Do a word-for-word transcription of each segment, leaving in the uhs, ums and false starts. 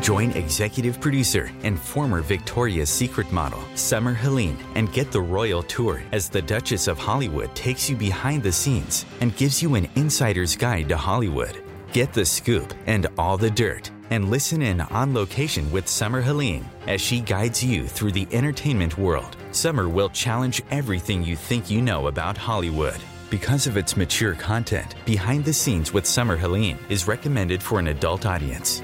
Join executive producer and former Victoria's Secret model, Summer Helene, and get the royal tour as the Duchess of Hollywood takes you behind the scenes and gives you an insider's guide to Hollywood. Get the scoop and all the dirt, and listen in on location with Summer Helene as she guides you through the entertainment world. Summer will challenge everything you think you know about Hollywood. Because of its mature content, Behind the Scenes with Summer Helene is recommended for an adult audience.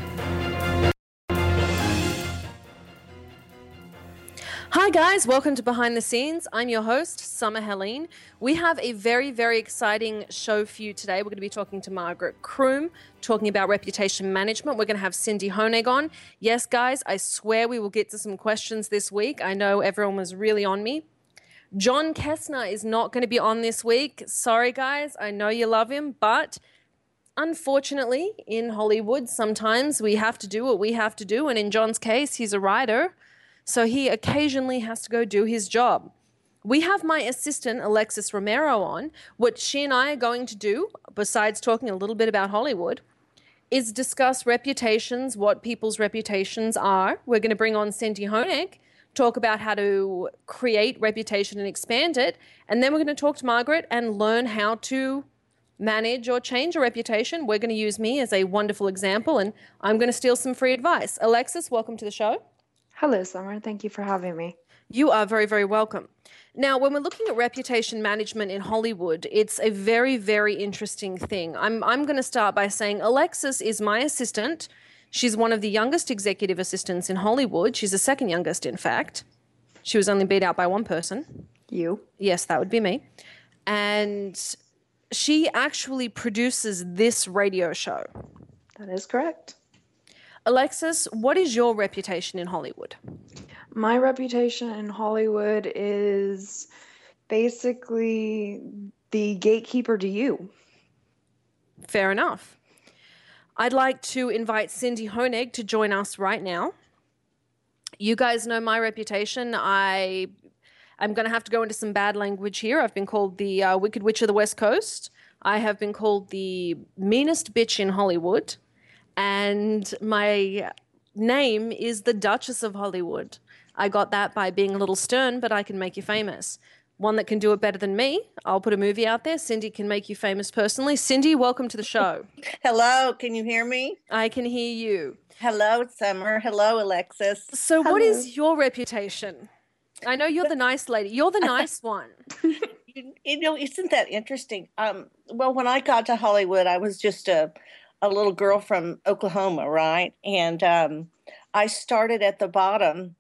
Hi guys, welcome to Behind the Scenes. I'm your host, Summer Helene. We have a very, very exciting show for you today. We're going to be talking to Margaret Croom, talking about reputation management. We're going to have Cindy Honig on. Yes, guys, I swear we will get to some questions this week. I know everyone was really on me. John Kessner is not going to be on this week. Sorry, guys. I know you love him, but unfortunately, in Hollywood, sometimes we have to do what we have to do. And in John's case, he's a writer, so he occasionally has to go do his job. We have my assistant, Alexis Romero, on. What she and I are going to do, besides talking a little bit about Hollywood, is discuss reputations, what people's reputations are. We're going to bring on Cindy Honig, talk about how to create reputation and expand it. And then we're going to talk to Margaret and learn how to manage or change a reputation. We're going to use me as a wonderful example, and I'm going to steal some free advice. Alexis, welcome to the show. Hello, Summer. Thank you for having me. You are very, very welcome. Now, when we're looking at reputation management in Hollywood, it's a very, very interesting thing. I'm, I'm going to start by saying Alexis is my assistant. She's one of the youngest executive assistants in Hollywood. She's the second youngest, in fact. She was only beat out by one person. You? Yes, that would be me. And she actually produces this radio show. That is correct. Alexis, what is your reputation in Hollywood? My reputation in Hollywood is basically the gatekeeper to you. Fair enough. I'd like to invite Cindy Honig to join us right now. You guys know my reputation. I am going to have to go into some bad language here. I've been called the uh, Wicked Witch of the West Coast. I have been called the meanest bitch in Hollywood. And my name is the Duchess of Hollywood. I got that by being a little stern, but I can make you famous. One that can do it better than me, I'll put a movie out there. Cindy can make you famous personally. Cindy, welcome to the show. Hello, can you hear me? I can hear you. Hello, Summer. Hello, Alexis. So Hello. What is your reputation? I know you're the nice lady. You're the nice one. You, you know, isn't that interesting? Um, well, when I got to Hollywood, I was just a, a little girl from Oklahoma, right? And um, I started at the bottom.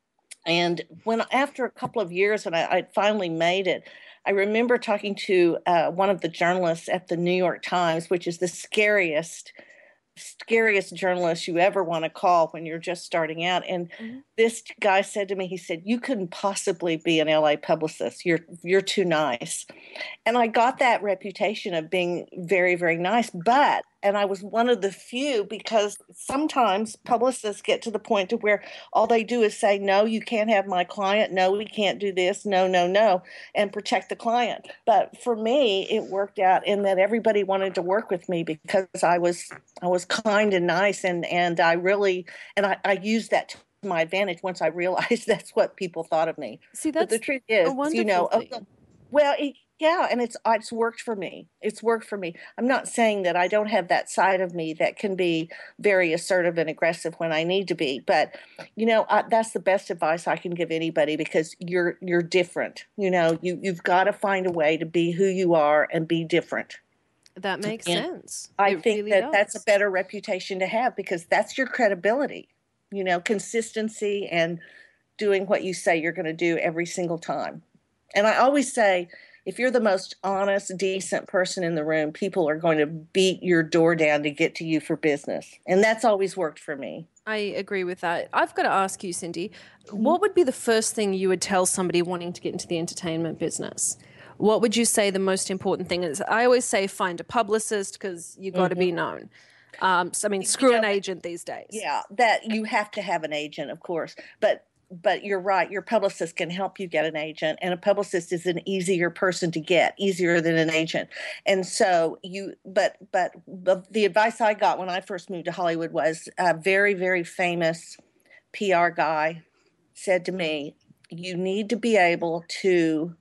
And when after a couple of years, when I, I finally made it, I remember talking to uh, one of the journalists at the New York Times, which is the scariest, scariest journalist you ever want to call when you're just starting out. And mm-hmm. this guy said to me, he said, "You couldn't possibly be an L A publicist. You're you're too nice." And I got that reputation of being very, very nice. But and I was one of the few, because sometimes publicists get to the point to where all they do is say, "No, you can't have my client. No, we can't do this. No, no, no," and protect the client. But for me, it worked out in that everybody wanted to work with me because I was I was kind and nice, and and I really and I, I used that to my advantage once I realized that's what people thought of me. See, that's but the truth is, a wonderful you know, thing. well, it, yeah, and it's it's worked for me. It's worked for me. I'm not saying that I don't have that side of me that can be very assertive and aggressive when I need to be, but you know, I, that's the best advice I can give anybody, because you're you're different. You know, you you've got to find a way to be who you are and be different. That makes and sense. I it think really that does. that's a better reputation to have, because that's your credibility. You know, consistency and doing what you say you're going to do every single time. And I always say, if you're the most honest, decent person in the room, people are going to beat your door down to get to you for business. And that's always worked for me. I agree with that. I've got to ask you, Cindy, what would be the first thing you would tell somebody wanting to get into the entertainment business? What would you say the most important thing is? I always say find a publicist, because you got to mm-hmm. be known. Um, so, I mean, screw you know, an agent these days. Yeah, that you have to have an agent, of course. But but you're right. Your publicist can help you get an agent, and a publicist is an easier person to get, easier than an agent. And so you, but but the, the advice I got when I first moved to Hollywood was a very, very famous P R guy said to me, "You need to be able to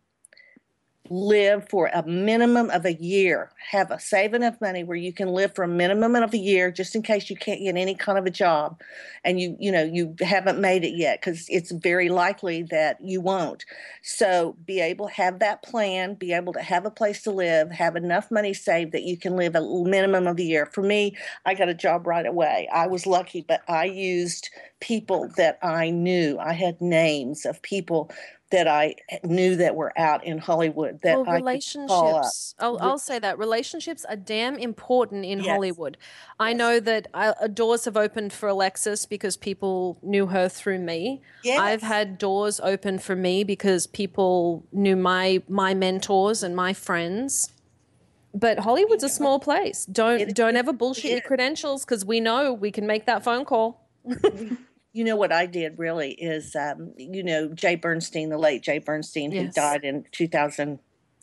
live for a minimum of a year, have a save enough money where you can live for a minimum of a year, just in case you can't get any kind of a job and you, you know, you haven't made it yet, because it's very likely that you won't. So be able to have that plan, be able to have a place to live, have enough money saved that you can live a minimum of a year." For me, I got a job right away. I was lucky, but I used people that I knew. I had names of people that I knew that were out in Hollywood that well, I relationships. I'll, I'll say that relationships are damn important in yes. Hollywood. I yes. know that I, doors have opened for Alexis because people knew her through me. Yes. I've had doors open for me because people knew my my mentors and my friends. But Hollywood's a small place. Don't it, don't it, ever bullshit your credentials, because we know we can make that phone call. You know what I did really is, um, you know, Jay Bernstein, the late Jay Bernstein, yes. who died in two thousand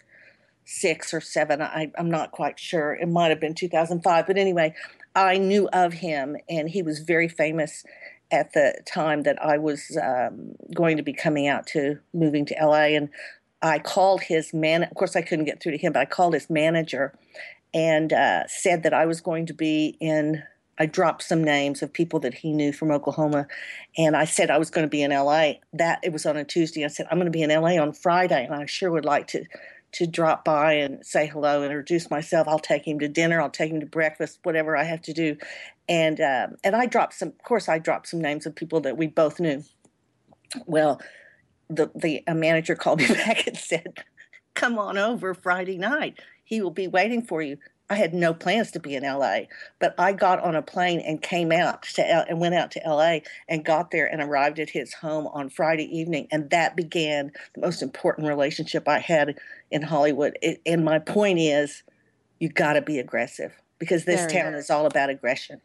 six or seven. I, I'm not quite sure. It might have been two thousand five. But anyway, I knew of him, and he was very famous at the time that I was um, going to be coming out to moving to L A. And I called his man. Of course, I couldn't get through to him, but I called his manager and uh, said that I was going to be in – I dropped some names of people that he knew from Oklahoma, and I said I was going to be in L A. That it was on a Tuesday. I said I'm going to be in L A on Friday, and I sure would like to to drop by and say hello, introduce myself. I'll take him to dinner. I'll take him to breakfast, whatever I have to do. And um, and I dropped some. Of course, I dropped some names of people that we both knew. Well, the the a manager called me back and said, "Come on over Friday night. He will be waiting for you." I had no plans to be in L A, but I got on a plane and came out to L- and went out to L A and got there and arrived at his home on Friday evening. And that began the most important relationship I had in Hollywood. It, and my point is, you got to be aggressive, because this Very town nice. is all about aggression.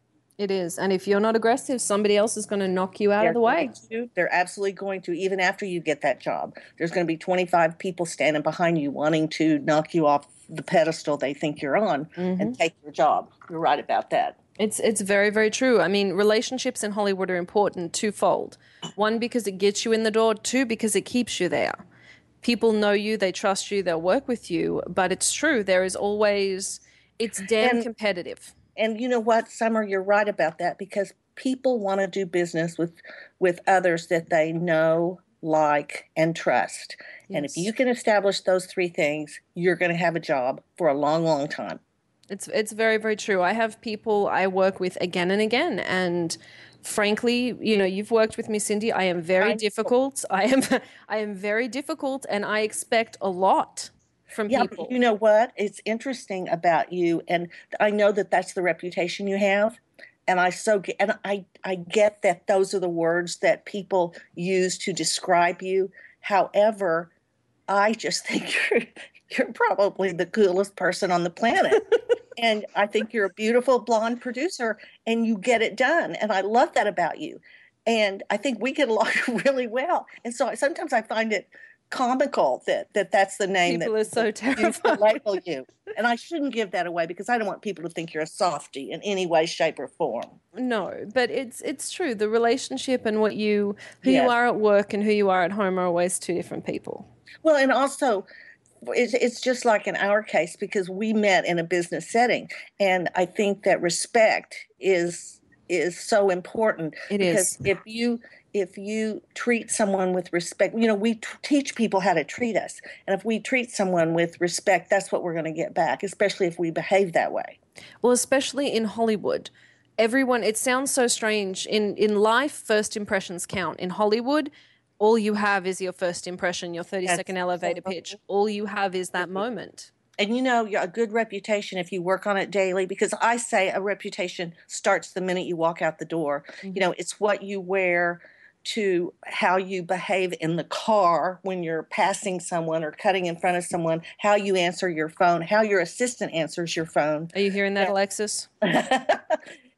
It is. And if you're not aggressive, somebody else is going to knock you out They're of the way. to, they're absolutely going to, even after you get that job. There's going to be twenty-five people standing behind you wanting to knock you off the pedestal they think you're on mm-hmm. and take your job. You're right about that. It's it's very, very true. I mean, relationships in Hollywood are important twofold. One, because it gets you in the door. Two, because it keeps you there. People know you, they trust you, they'll work with you. But it's true. There is always, it's damn and, competitive. And you know what, Summer, you're right about that, because people want to do business with with others that they know, like, and trust. Yes. And if you can establish those three things, you're going to have a job for a long, long time. It's it's very, very true. I have people I work with again and again, and frankly, you know, you've worked with me, Cindy. I am very I difficult. I am I am very difficult, and I expect a lot from yeah, people. But you know what? It's interesting about you, and I know that that's the reputation you have. And I so and I, I get that those are the words that people use to describe you. However, I just think you're you're probably the coolest person on the planet. And I think you're a beautiful blonde producer, and you get it done. And I love that about you. And I think we get along really well. And so sometimes I find it comical that, that that's the name people that are so terrified to label you. And I shouldn't give that away, because I don't want people to think you're a softie in any way, shape, or form. No, but it's it's true. The relationship and what you who yes. you are at work and who you are at home are always two different people. Well, and also it's, it's just like in our case, because we met in a business setting, and I think that respect is is so important. It because is. if you if you treat someone with respect, you know, we t- teach people how to treat us. And if we treat someone with respect, that's what we're going to get back, especially if we behave that way. Well, especially in Hollywood. Everyone, it sounds so strange. In in life, first impressions count. In Hollywood, all you have is your first impression, your thirty-second elevator pitch. All you have is that moment. And, you know, a good reputation, if you work on it daily, because I say a reputation starts the minute you walk out the door. Mm-hmm. You know, it's what you wear to how you behave in the car when you're passing someone or cutting in front of someone, how you answer your phone, how your assistant answers your phone. Are you hearing that, yeah. Alexis?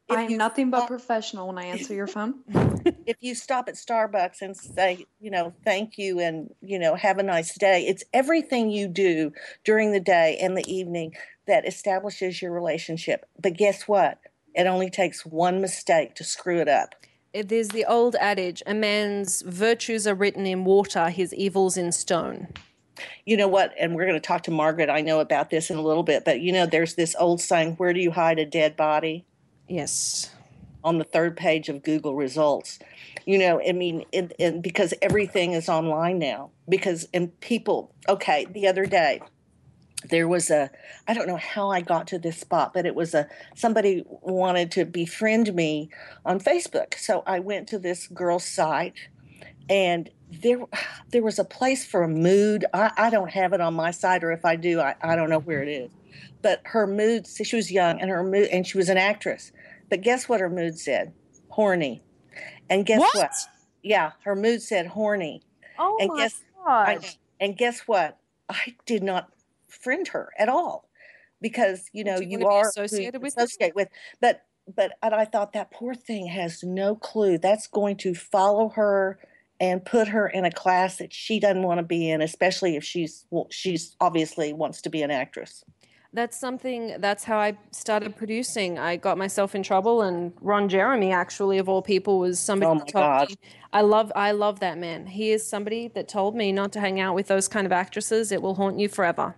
If I am you nothing but stop- professional when I answer your phone. if you stop at Starbucks and say, you know, thank you and, you know, have a nice day, it's everything you do during the day and the evening that establishes your relationship. But guess what? It only takes one mistake to screw it up. There's the old adage, a man's virtues are written in water, his evils in stone. You know what? And we're going to talk to Margaret, I know about this in a little bit, but, you know, there's this old saying, where do you hide a dead body? Yes. On the third page of Google results. You know, I mean, it, it, because everything is online now. Because, and people, okay, the other day, there was a, I don't know how I got to this spot, but it was a, somebody wanted to befriend me on Facebook. So I went to this girl's site, and there there was a place for a mood. I, I don't have it on my site, or if I do, I, I don't know where it is. But her mood, she was young, and her mood, and she was an actress. But guess what her mood said? Horny. And guess what? What? Yeah, her mood said horny. Oh and my guess, I, gosh. and guess what? I did not friend her at all, because you know Do you you, wanna be are associated who you with her? associate with. But but and I thought that poor thing has no clue. That's going to follow her and put her in a class that she doesn't want to be in, especially if she's well, she's obviously wants to be an actress. That's something, that's how I started producing. I got myself in trouble, and Ron Jeremy, actually, of all people, was somebody Oh that my told God. me. I love, I love that man. He is somebody that told me not to hang out with those kind of actresses. It will haunt you forever.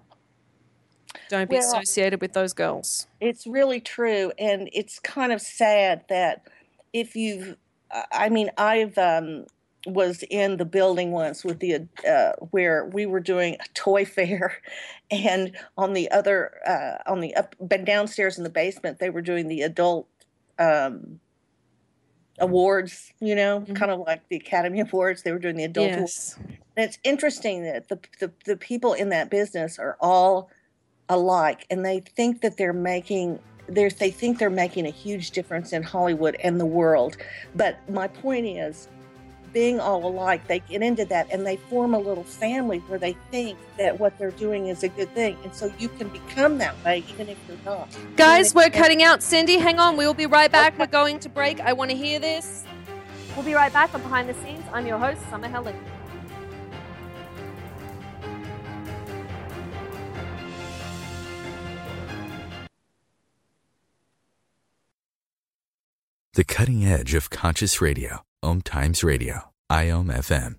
Don't be Well, associated with those girls. It's really true, and it's kind of sad that if you've, I mean, I've um, was in the building once with the uh, where we were doing a toy fair, and on the other uh, on the up, but downstairs in the basement they were doing the adult um, awards. You know, Mm-hmm. kind of like the Academy Awards. They were doing the adult awards. Yes. And it's interesting that the, the the people in that business are all alike, and they think that they're making they're, they think they're making a huge difference in Hollywood and the world. But my point is, being all alike, they get into that and they form a little family where they think that what they're doing is a good thing, and so you can become that way even if you're not. Guys, Even we're if- cutting out. Cindy, hang on. We will be right back. Okay. We're going to break. I want to hear this. We'll be right back on Behind the Scenes. I'm your host, Summer Helen. The cutting edge of conscious radio. Om Times Radio. I O M F M.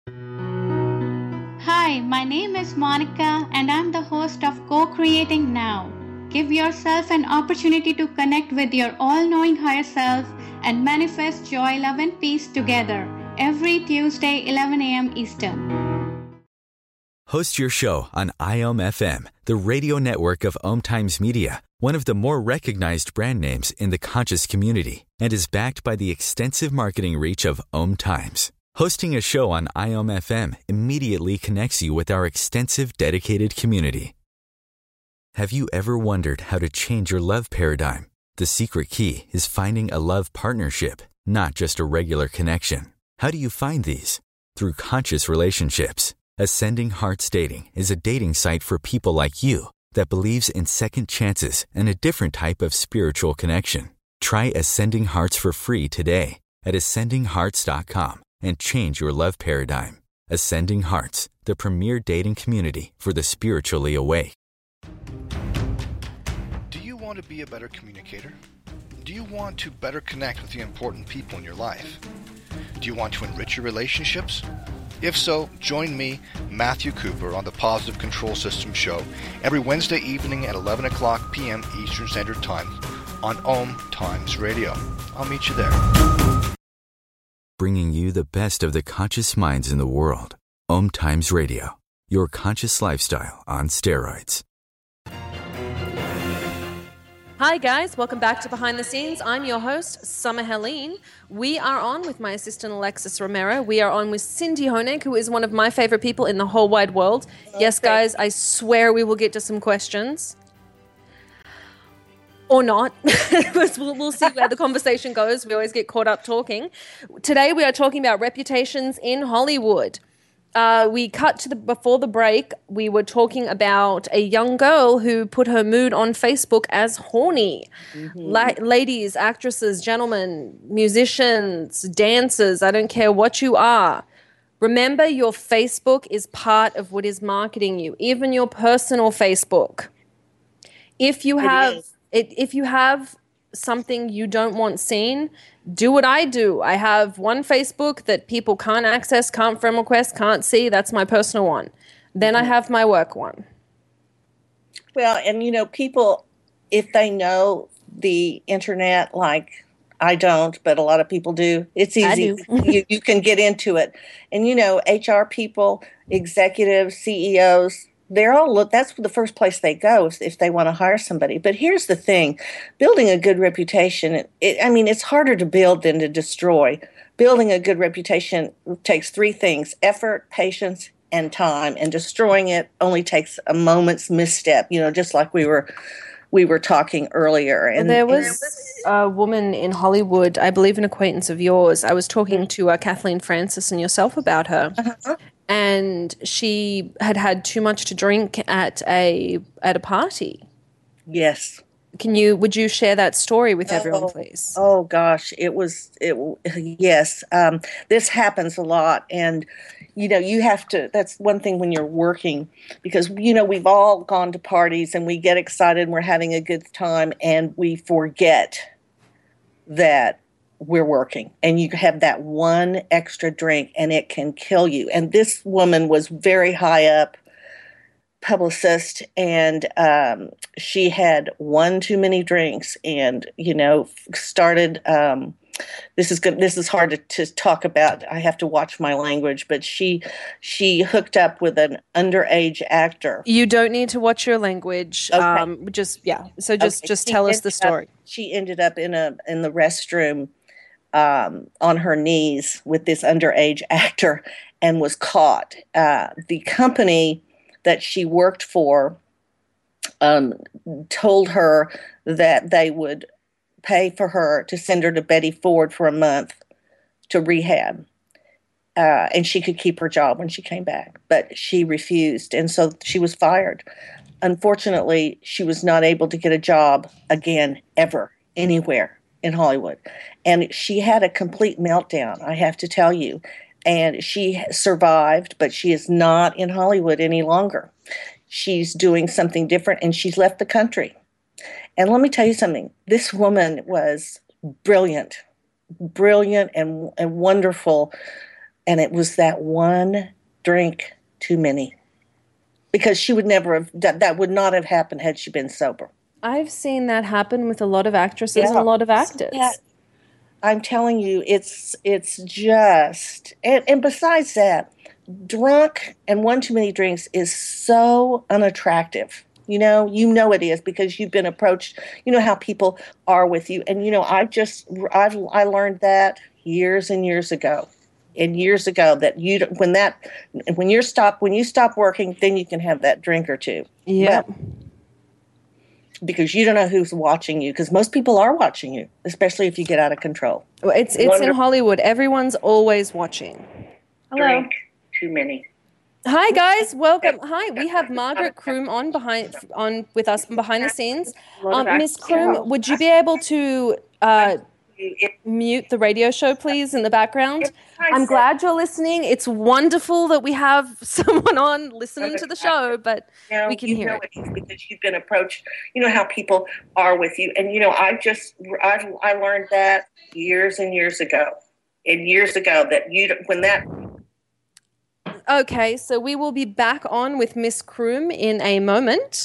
Hi, my name is Monica and I'm the host of Co-Creating Now. Give yourself an opportunity to connect with your all-knowing higher self and manifest joy, love and peace together every Tuesday, eleven a.m. Eastern. Host your show on I O M F M, the radio network of Om Times Media, one of the more recognized brand names in the conscious community, and is backed by the extensive marketing reach of Om Times. Hosting a show on I O M F M immediately connects you with our extensive dedicated community. Have you ever wondered how to change your love paradigm? The secret key is finding a love partnership, not just a regular connection. How do you find these? Through conscious relationships. Ascending Hearts Dating is a dating site for people like you that believes in second chances and a different type of spiritual connection. Try Ascending Hearts for free today at ascending hearts dot com and change your love paradigm. Ascending Hearts, the premier dating community for the spiritually awake. Do you want to be a better communicator? Do you want to better connect with the important people in your life? Do you want to enrich your relationships? If so, join me, Matthew Cooper, on the Positive Control System Show every Wednesday evening at eleven o'clock p.m. Eastern Standard Time on Om Times Radio. I'll meet you there. Bringing you the best of the conscious minds in the world. Om Times Radio, your conscious lifestyle on steroids. Hi guys, welcome back to Behind the Scenes. I'm your host, Summer Helene. We are on with my assistant Alexis Romero. We are on with Cindy Honig, who is one of my favorite people in the whole wide world. Yes, guys, I swear we will get to some questions. Or not. we'll, we'll see where the conversation goes. We always get caught up talking. Today we are talking about reputations in Hollywood. uh, we cut to the before the break. We were talking about a young girl who put her mood on Facebook as horny. Mm-hmm. La- ladies, actresses, gentlemen, musicians, dancers, I don't care what you are. Remember, your Facebook is part of what is marketing you, even your personal Facebook. If you have it, if you have something you don't want seen, do what I do. I have one Facebook that people can't access, can't friend request, can't see. That's my personal one. Then mm-hmm. I have my work one. Well, and you know, people, if they know the internet, like I don't, but a lot of people do, it's easy. you, you can get into it. And you know, H R people, executives, C E Os, they're all look. That's the first place they go if, if they want to hire somebody. But here's the thing: building a good reputation. It, it, I mean, it's harder to build than to destroy. Building a good reputation takes three things: effort, patience, and time. And destroying it only takes a moment's misstep. You know, just like we were we were talking earlier. And well, there was a woman in Hollywood, I believe, an acquaintance of yours. I was talking to uh, Kathleen Francis and yourself about her. Uh-huh. And she had had too much to drink at a at a party. Yes. Can you? Would you share that story with oh, everyone, please? Oh gosh, it was it. Yes, um, this happens a lot, and you know you have to. That's one thing when you're working, because you know we've all gone to parties and we get excited and we're having a good time, and we forget that we're working, and you have that one extra drink and it can kill you. And this woman was very high up publicist, and um, she had one too many drinks and, you know, started, um, this is good. This is hard to, to talk about. I have to watch my language, but she, she hooked up with an underage actor. You don't need to watch your language. Okay. Um, just, yeah. So just, okay. just she tell us the story. Up, she ended up in a, in the restroom, Um, on her knees with this underage actor and was caught. Uh, the company that she worked for um, told her that they would pay for her to send her to Betty Ford for a month to rehab. Uh, and she could keep her job when she came back. But she refused, and so she was fired. Unfortunately, she was not able to get a job again, ever, anywhere in Hollywood. And she had a complete meltdown, I have to tell you. And she survived, but she is not in Hollywood any longer. She's doing something different, and she's left the country. And let me tell you something. This woman was brilliant, brilliant and, and wonderful. And it was that one drink too many. Because she would never have, that, that would not have happened had she been sober. I've seen that happen with a lot of actresses yeah. and a lot of actors. Yeah. I'm telling you, it's it's just, and, and besides that, drunk and one too many drinks is so unattractive. You know, you know it is because you've been approached. You know how people are with you, and you know I've just I've I learned that years and years ago, and years ago that you when that when you're stop when you stop working, then you can have that drink or two. Yeah. But, because you don't know who's watching you, because most people are watching you, especially if you get out of control. Well, it's it's Wonderful. In Hollywood. Everyone's always watching. Hello. Drink too many. Hi guys, welcome. Hi, we have Margaret Kroom on behind on with us behind the scenes. Um, Miss Kroom, would you be able to uh, mute the radio show, please, in the background? I'm glad you're listening. It's wonderful that we have someone on listening to the show, but you know, we can you hear know it. It's because you've been approached. You know how people are with you, and you know I just I I learned that years and years ago, and years ago that you when that. Okay, so we will be back on with Miss Kroom in a moment.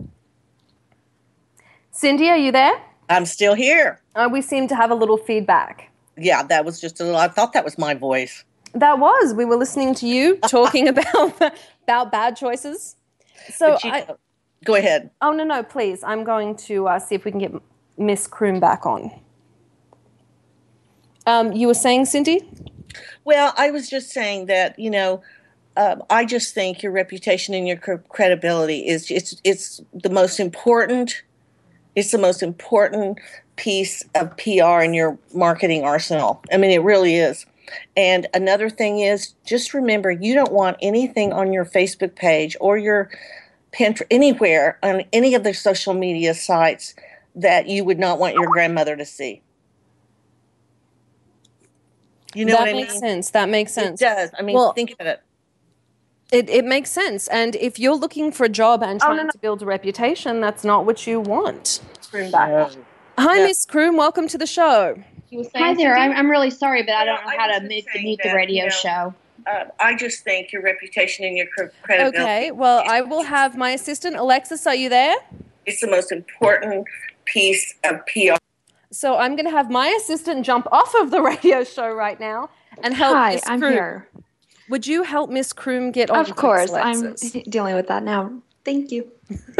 Cindy, are you there? I'm still here. Uh, we seem to have a little feedback. Yeah, that was just a little, I thought that was my voice. That was. We were listening to you talking about about bad choices. So you, I, go ahead. Oh, no, no, please. I'm going to uh, see if we can get Miss Kroom back on. Um, you were saying, Cindy? Well, I was just saying that, you know, um, I just think your reputation and your credibility is it's it's the most important. It's the most important piece of P R in your marketing arsenal. I mean, it really is. And another thing is, just remember, you don't want anything on your Facebook page or your Pinterest, anywhere on any of the social media sites that you would not want your grandmother to see. You know that what I mean? That makes sense. That makes sense. It does. I mean, well, think about it. It, it makes sense. And if you're looking for a job and trying oh, no, no. to build a reputation, that's not what you want. No. Hi, Yeah. Miss Kroom. Welcome to the show. Hi there. I'm, I'm really sorry, but I Well, don't know I how was to just mute, saying mute the that, radio you know, show. Uh, I just think your reputation and your credibility. Okay. Well, I will have my assistant, Alexis. Are you there? It's the most important piece of P R. So I'm going to have my assistant jump off of the radio show right now and help Hi, Miss I'm Kroom. here. Would you help Miss Kroom get on? Of course, please, I'm Alexis? dealing with that now. Thank you.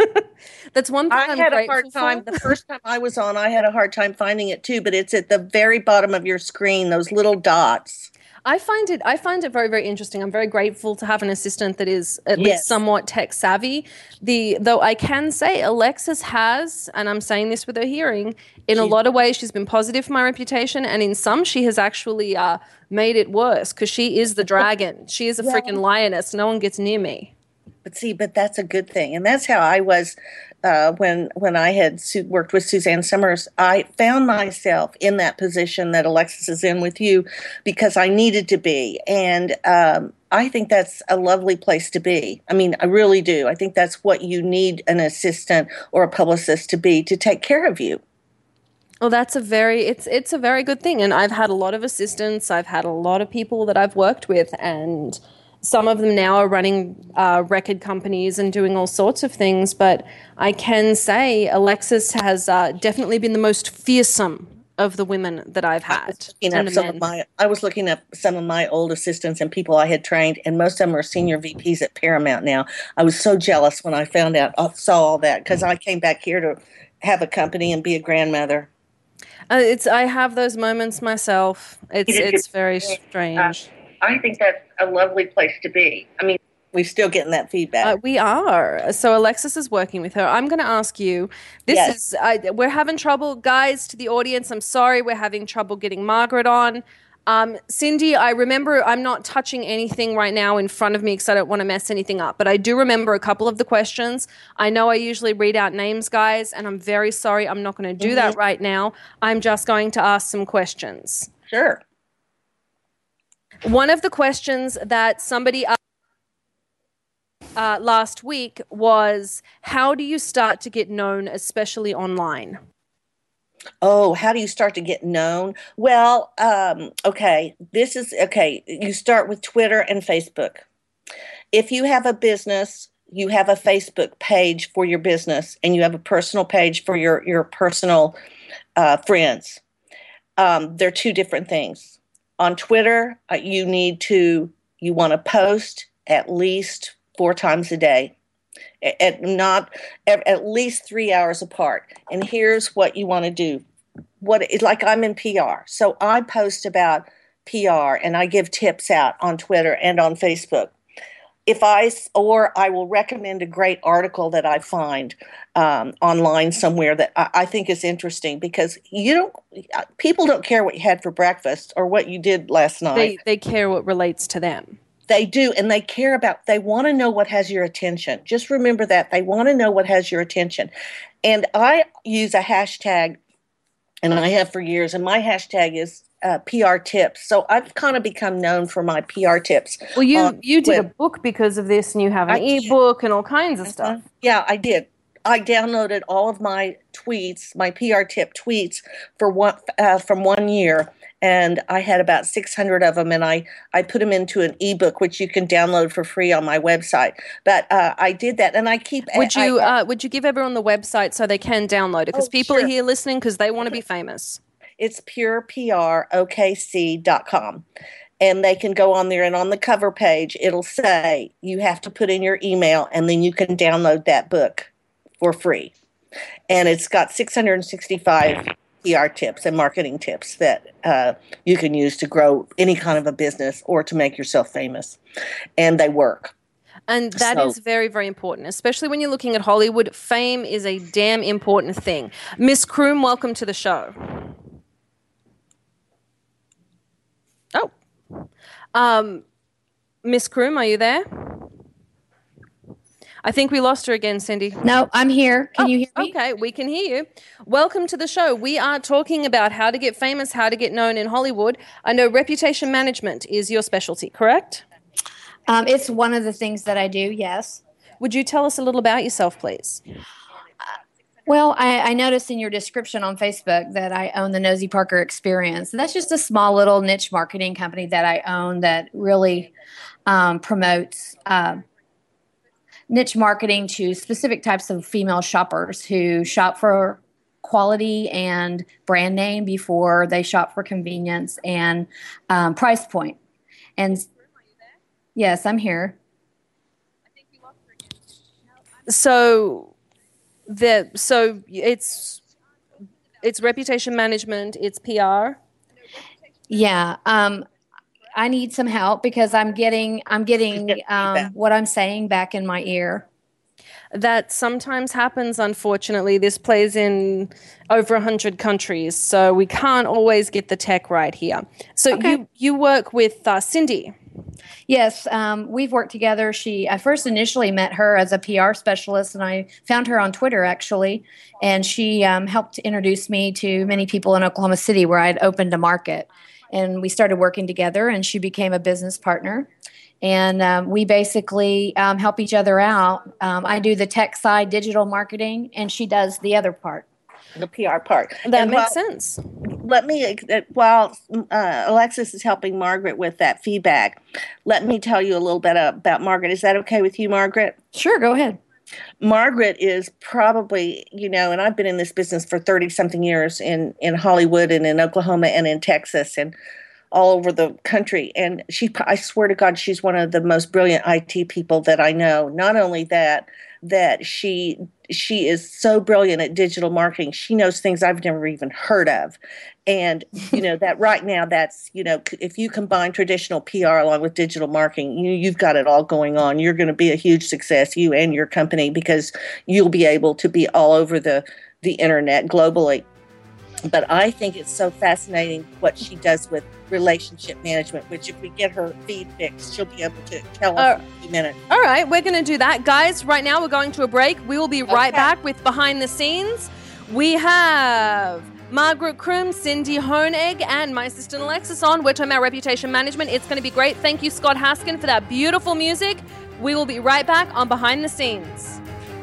That's one thing I I'm had a grateful hard time. for. The first time I was on, I had a hard time finding it too, but it's at the very bottom of your screen, those little dots. I find it I find it very, very interesting. I'm very grateful to have an assistant that is at Yes. least somewhat tech savvy. The though I can say Alexis has, and I'm saying this with her hearing, in a She's- lot of ways she's been positive for my reputation, and in some she has actually uh, made it worse because she is the dragon. She is a Yeah. freaking lioness. No one gets near me. But see, but that's a good thing, and that's how I was uh, when when I had su- worked with Suzanne Summers. I found myself in that position that Alexis is in with you because I needed to be, and um, I think that's a lovely place to be. I mean, I really do. I think that's what you need an assistant or a publicist to be, to take care of you. Well, that's a very it's it's a very good thing, and I've had a lot of assistants. I've had a lot of people that I've worked with, and some of them now are running uh, record companies and doing all sorts of things. But I can say Alexis has uh, definitely been the most fearsome of the women that I've I had. was looking and up the some men. of my I was looking up some of my old assistants and people I had trained, and most of them are senior V Ps at Paramount now. I was so jealous when I found out, I saw all that, because I came back here to have a company and be a grandmother. Uh, it's I have those moments myself. It's You did it's good. very Uh, strange. I think that's a lovely place to be. I mean, we're still getting that feedback. Uh, we are. So Alexis is working with her. I'm going to ask you. This Yes. is. I, we're having trouble, guys. To the audience, I'm sorry. We're having trouble getting Margaret on. Um, Cindy, I remember. I'm not touching anything right now in front of me because I don't want to mess anything up. But I do remember a couple of the questions. I know I usually read out names, guys, and I'm very sorry. I'm not going to do Mm-hmm. that right now. I'm just going to ask some questions. Sure. One of the questions that somebody asked uh, last week was, how do you start to get known, especially online? Oh, how do you start to get known? Well, um, okay, this is okay. You start with Twitter and Facebook. If you have a business, you have a Facebook page for your business, and you have a personal page for your your personal uh, friends. Um, they're two different things. On Twitter, uh, you need to you want to post at least four times a day. At not at, at least three hours apart. And here's what you want to do. What it's like I'm in P R, so I post about P R and I give tips out on Twitter and on Facebook. If I or I will recommend a great article that I find um, online somewhere that I, I think is interesting, because you don't people don't care what you had for breakfast or what you did last night. They they care what relates to them. They do, and they care about, they want to know what has your attention. Just remember that. They want to know what has your attention. And I use a hashtag, and I have for years, and my hashtag is uh, P R tips. So I've kind of become known for my P R tips. Well, you on you did a Twitter. book because of this, and you have an I did. ebook and all kinds of stuff. Yeah, I did. I downloaded all of my tweets, my P R tip tweets for one uh, from one year, and I had about six hundred of them, and I, I put them into an ebook, which you can download for free on my website. But uh, I did that, and I keep. Would you I, uh, would you give everyone the website so they can download it? Because Oh, people sure. are here listening because they want to be famous. It's pure P R O K C dot com. And they can go on there, and on the cover page, it'll say you have to put in your email, and then you can download that book for free. And it's got six hundred sixty-five P R tips and marketing tips that uh, you can use to grow any kind of a business or to make yourself famous. And they work. And that is So- very, very important, especially when you're looking at Hollywood. Fame is a damn important thing. Miss Kroom, welcome to the show. Oh, Um, Miss Kroom, are you there? I think we lost her again, Cindy. No, I'm here. Can oh, you hear me? Okay, we can hear you. Welcome to the show. We are talking about how to get famous, how to get known in Hollywood. I know reputation management is your specialty, correct? Um, it's one of the things that I do, yes. Would you tell us a little about yourself, please? Well, I, I noticed in your description on Facebook that I own the Nosy Parker Experience. That's just a small little niche marketing company that I own that really um, promotes uh, niche marketing to specific types of female shoppers who shop for quality and brand name before they shop for convenience and um, price point. And yes, I'm here. So, the so it's it's reputation management. It's P R. Yeah. Um, I need some help because I'm getting I'm getting um, what I'm saying back in my ear. That sometimes happens, unfortunately. This plays in over one hundred countries, so we can't always get the tech right here. So okay. you, you work with uh, Cindy. Yes, um, we've worked together. She I first initially met her as a P R specialist, and I found her on Twitter, actually, and she um, helped introduce me to many people in Oklahoma City where I'd opened a market. And we started working together, and she became a business partner. And um, we basically um, help each other out. Um, I do the tech side, digital marketing, and she does the other part. The P R part. That and makes while, sense. Let me, while uh, Alexis is helping Margaret with that feedback, let me tell you a little bit about Margaret. Is that okay with you, Margaret? Sure, go ahead. Margaret is probably, you know, and I've been in this business for thirty-something years in, in Hollywood and in Oklahoma and in Texas and all over the country. And she, I swear to God, she's one of the most brilliant I T people that I know. Not only that, that she she is so brilliant at digital marketing. She knows things I've never even heard of. And, you know, that right now that's, you know, if you combine traditional P R along with digital marketing, you, you've got it all going on. You're going to be a huge success, you and your company, because you'll be able to be all over the, the internet globally. But I think it's so fascinating what she does with relationship management, which if we get her feed fixed, she'll be able to tell us uh, in a few minutes. All right, we're going to do that. Guys, right now we're going to a break. We will be right okay. back with Behind the Scenes. We have Margaret Kroom, Cindy Honig, and my assistant Alexis on. We're talking about reputation management. It's going to be great. Thank you, Scott Haskin, for that beautiful music. We will be right back on Behind the Scenes.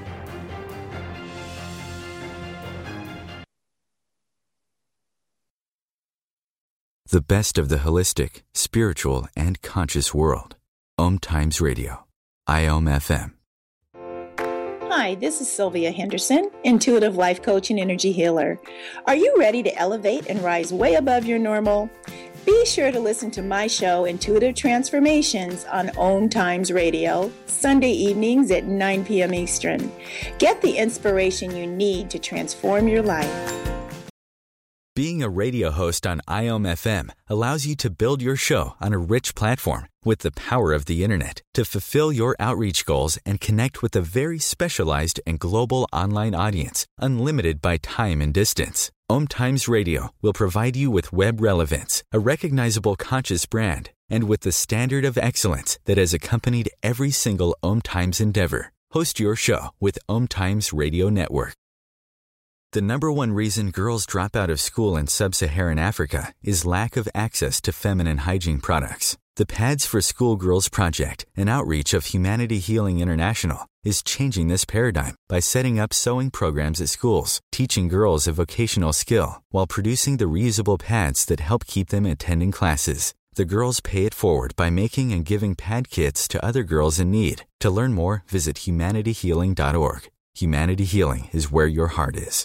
The best of the holistic, spiritual, and conscious world. Om Times Radio. I O M F M. Hi, this is Sylvia Henderson, intuitive life coach and energy healer. Are you ready to elevate and rise way above your normal? Be sure to listen to my show, Intuitive Transformations, on Om Times Radio, Sunday evenings at nine p.m. Eastern. Get the inspiration you need to transform your life. Being a radio host on I O M F M allows you to build your show on a rich platform with the power of the internet to fulfill your outreach goals and connect with a very specialized and global online audience, unlimited by time and distance. Om Times Radio will provide you with web relevance, a recognizable conscious brand, and with the standard of excellence that has accompanied every single Om Times endeavor. Host your show with Om Times Radio Network. The number one reason girls drop out of school in sub-Saharan Africa is lack of access to feminine hygiene products. The Pads for Schoolgirls Project, an outreach of Humanity Healing International, is changing this paradigm by setting up sewing programs at schools, teaching girls a vocational skill, while producing the reusable pads that help keep them attending classes. The girls pay it forward by making and giving pad kits to other girls in need. To learn more, visit humanity healing dot org. Humanity Healing is where your heart is.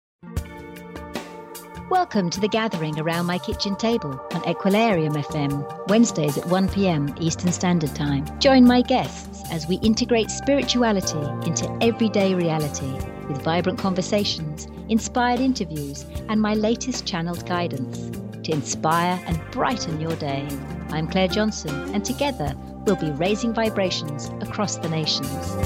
Welcome to The Gathering Around My Kitchen Table on Equilarium F M, Wednesdays at one p.m. Eastern Standard Time. Join my guests as we integrate spirituality into everyday reality with vibrant conversations, inspired interviews, and my latest channeled guidance to inspire and brighten your day. I'm Claire Johnson, and together we'll be raising vibrations across the nations.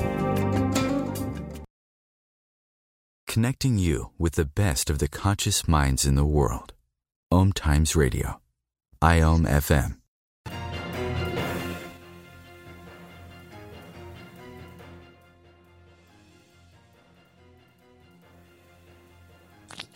Connecting you with the best of the conscious minds in the world. Om Times Radio. I O M F M.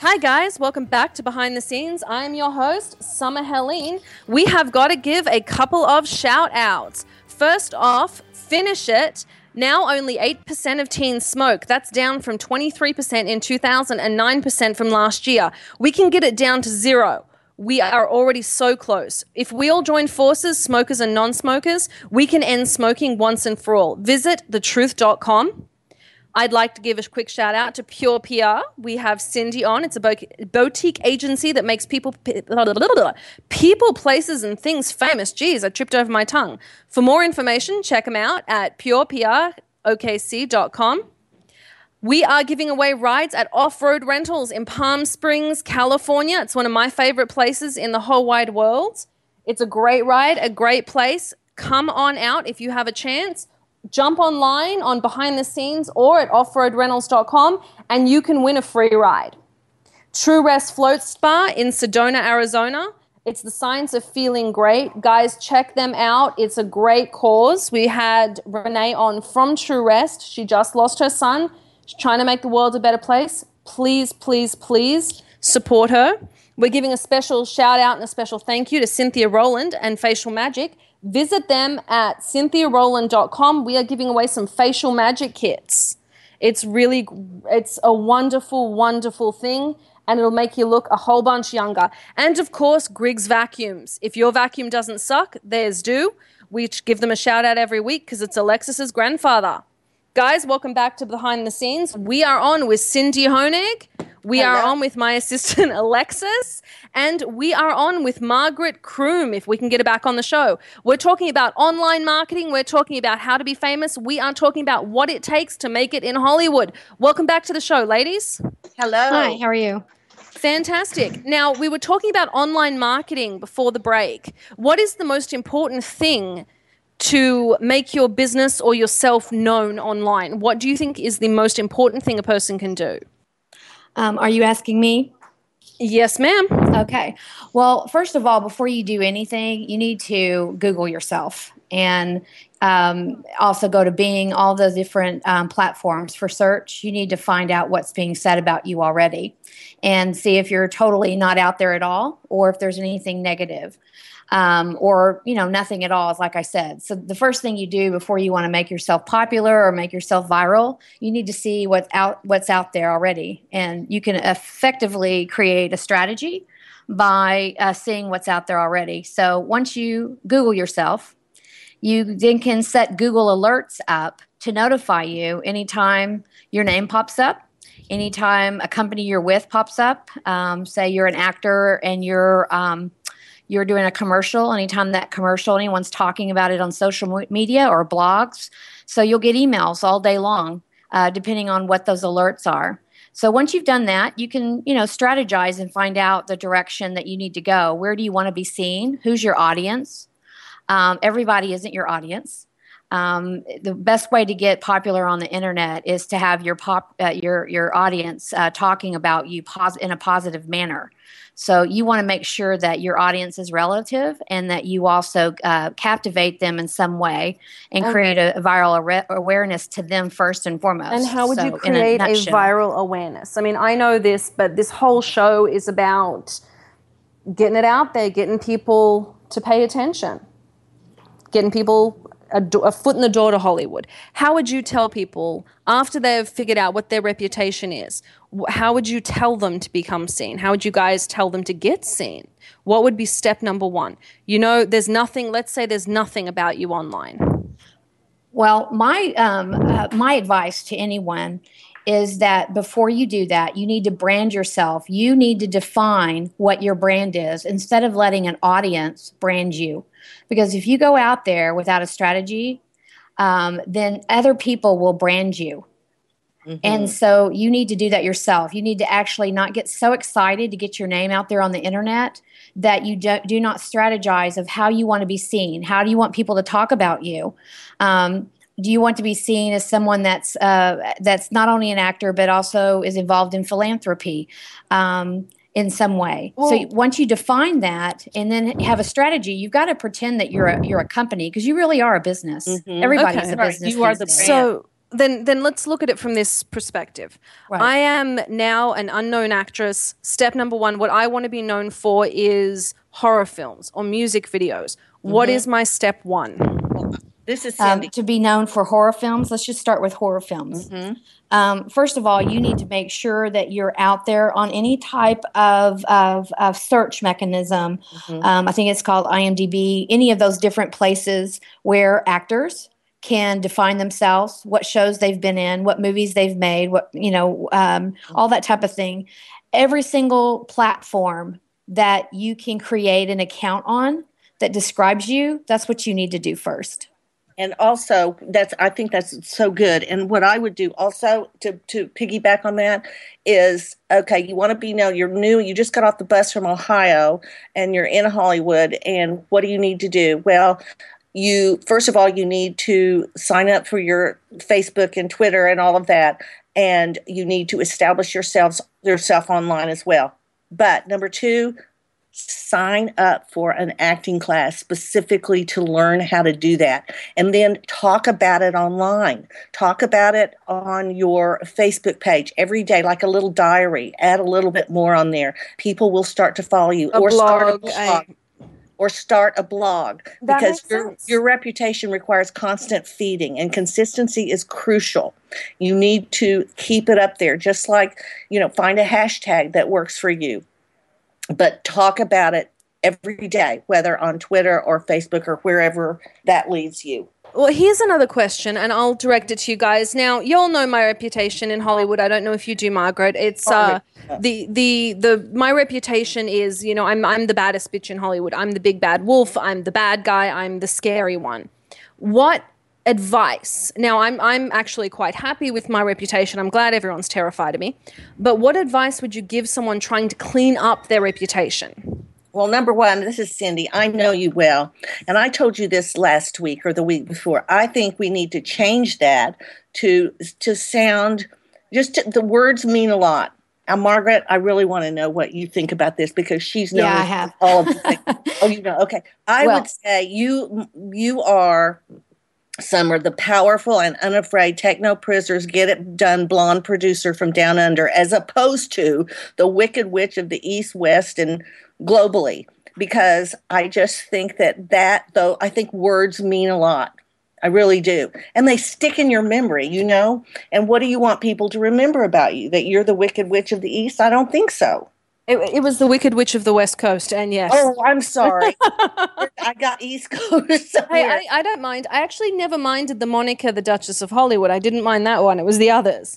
Hi guys, welcome back to Behind the Scenes. I'm your host, Summer Helene. We have got to give a couple of shout outs. First off, Finish It. Now only eight percent of teens smoke. That's down from twenty-three percent in two thousand and nine percent from last year. We can get it down to zero. We are already so close. If we all join forces, smokers and non-smokers, we can end smoking once and for all. Visit the truth dot com. I'd like to give a quick shout out to Pure P R. We have Cindy on. It's a bo- boutique agency that makes people, people, places, and things famous. Geez, I tripped over my tongue. For more information, check them out at pure p r o k c dot com. We are giving away rides at Off-Road Rentals in Palm Springs, California. It's one of my favorite places in the whole wide world. It's a great ride, a great place. Come on out if you have a chance. Jump online on Behind the Scenes or at off road rentals dot com and you can win a free ride. True Rest Float Spa in Sedona, Arizona. It's the science of feeling great. Guys, check them out. It's a great cause. We had Renee on from True Rest. She just lost her son. She's trying to make the world a better place. Please, please, please support her. We're giving a special shout out and a special thank you to Cynthia Rowland and Facial Magic. Visit them at cynthia rowland dot com. We are giving away some facial magic kits. It's really, it's a wonderful, wonderful thing, and it'll make you look a whole bunch younger. And, of course, Griggs Vacuums. If your vacuum doesn't suck, theirs do. We give them a shout-out every week because it's Alexis's grandfather. Guys, welcome back to Behind the Scenes. We are on with Cindy Honig. We Hello. are on with my assistant, Alexis. And we are on with Margaret Kroom, if we can get her back on the show. We're talking about online marketing. We're talking about how to be famous. We are talking about what it takes to make it in Hollywood. Welcome back to the show, ladies. Hello. Hi, how are you? Fantastic. Now, we were talking about online marketing before the break. What is the most important thing to make your business or yourself known online? What do you think is the most important thing a person can do? Um, are you asking me? Yes, ma'am. Okay. Well, first of all, before you do anything, you need to Google yourself and um, also go to Bing, all the different um, platforms for search. You need to find out what's being said about you already and see if you're totally not out there at all or if there's anything negative. Um, or, you know, nothing at all, like I said. So the first thing you do before you want to make yourself popular or make yourself viral, you need to see what's out, what's out there already. And you can effectively create a strategy by uh, seeing what's out there already. So once you Google yourself, you then can set Google alerts up to notify you anytime your name pops up, anytime a company you're with pops up. Um, say you're an actor and you're um, you're doing a commercial, anytime that commercial, anyone's talking about it on social media or blogs. So you'll get emails all day long, uh, depending on what those alerts are. So once you've done that, you can, you know, strategize and find out the direction that you need to go. Where do you want to be seen? Who's your audience? Um, everybody isn't your audience. Um, the best way to get popular on the internet is to have your pop, uh, your your audience uh, talking about you pos- in a positive manner. So you want to make sure that your audience is relative and that you also uh, captivate them in some way and and create a viral ar- awareness to them first and foremost. And how would so, you create a, a viral awareness? I mean, I know this, but this whole show is about getting it out there, getting people to pay attention, getting people a, do- a foot in the door to Hollywood. How would you tell people after they've figured out what their reputation is? How would you tell them to become seen? How would you guys tell them to get seen? What would be step number one? You know, there's nothing, let's say there's nothing about you online. Well, my um, uh, my advice to anyone is that before you do that, you need to brand yourself. You need to define what your brand is instead of letting an audience brand you. Because if you go out there without a strategy, um, then other people will brand you. Mm-hmm. And so you need to do that yourself. You need to actually not get so excited to get your name out there on the internet that you do, do not strategize of how you want to be seen. How do you want people to talk about you? Um, do you want to be seen as someone that's uh, that's not only an actor but also is involved in philanthropy um, in some way? Well, so once you define that and then have a strategy, you've got to pretend that you're a, you're a company because you really are a business. Mm-hmm. Everybody's okay. a business. You are the brand. So then then let's look at it from this perspective. Right. I am now an unknown actress. Step number one, what I want to be known for is horror films or music videos. Mm-hmm. What is my step one? This is Cindy. Um, to be known for horror films, let's just start with horror films. Mm-hmm. Um, first of all, you need to make sure that you're out there on any type of, of, of search mechanism. Mm-hmm. Um, I think it's called I M D B, any of those different places where actors can define themselves, what shows they've been in, what movies they've made, what, you know, um, all that type of thing. Every single platform that you can create an account on that describes you, that's what you need to do first. And also, that's I think that's so good. And what I would do also to, to piggyback on that is, okay, you want to be known, you're new, you just got off the bus from Ohio, and you're in Hollywood, and what do you need to do? Well, you first of all, you need to sign up for your Facebook and Twitter and all of that, and you need to establish yourselves yourself online as well. But number two, sign up for an acting class specifically to learn how to do that. And then talk about it online. Talk about it on your Facebook page every day, like a little diary. Add a little bit more on there. People will start to follow you. A or blog, start a blog. I... Or start a blog. That because makes your, sense. your reputation requires constant feeding, and consistency is crucial. You need to keep it up there. Just like, you know, find a hashtag that works for you. But talk about it every day, whether on Twitter or Facebook or wherever that leads you. Well, here's another question, and I'll direct it to you guys. Now, you all know my reputation in Hollywood. I don't know if you do, Margaret. It's uh, the the the my reputation is, you know, I'm I'm the baddest bitch in Hollywood. I'm the big bad wolf. I'm the bad guy. I'm the scary one. What advice? Now, I'm I'm actually quite happy with my reputation. I'm glad everyone's terrified of me. But what advice would you give someone trying to clean up their reputation? Well, number one, this is Cindy. I know you well, and I told you this last week or the week before. I think we need to change that to to sound just to, the words mean a lot. Now, Margaret, I really want to know what you think about this because she's known yeah, I have. all of the things. Oh, you know, okay. I well, would say you you are Summer, the powerful and unafraid techno prisoners get it done blonde producer from down under, as opposed to the wicked witch of the East, West, and globally. Because I just think that that, though, I think words mean a lot. I really do. And they stick in your memory, you know? And what do you want people to remember about you? That you're the wicked witch of the East? I don't think so. It, it was the Wicked Witch of the West Coast, and yes. Oh, I'm sorry. I got East Coast. Hey, I, I don't mind. I actually never minded the moniker, the Duchess of Hollywood. I didn't mind that one. It was the others.